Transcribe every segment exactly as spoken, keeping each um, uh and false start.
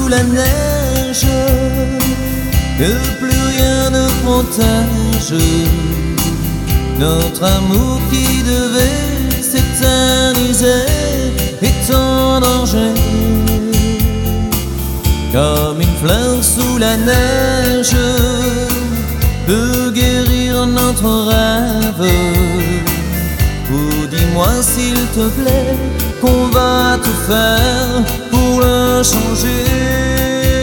la neige, que plus rien ne protège notre amour qui devait s'éterniser est en danger. Comme une fleur sous la neige peut guérir notre rêve. Ou dis-moi s'il te plaît qu'on va tout faire pour le changer.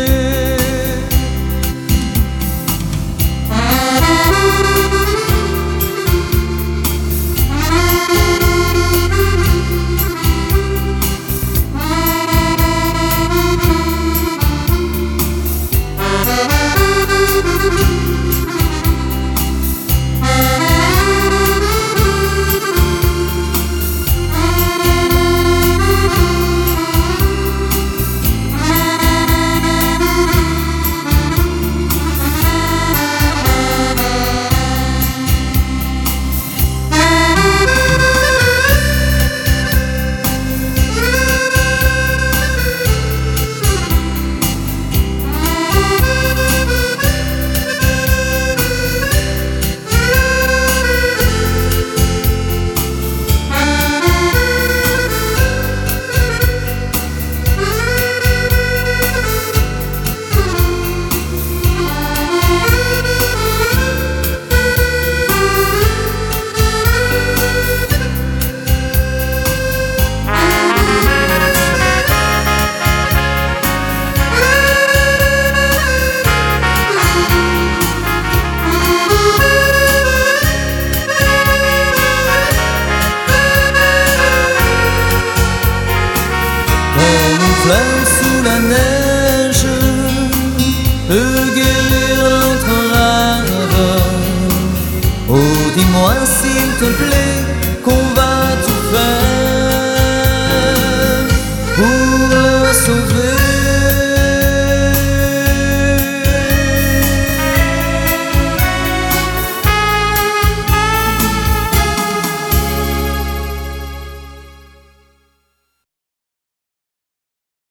Sous la neige peut guérir notre rêve. Oh, dis-moi s'il te plaît